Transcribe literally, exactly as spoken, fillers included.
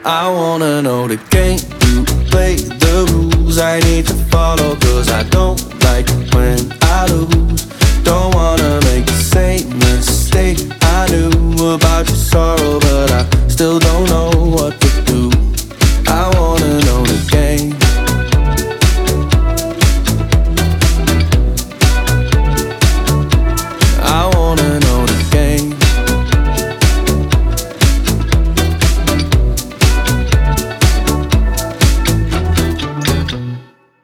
I wanna know the game you play, the rules I need to follow. Cause I don't like when I lose.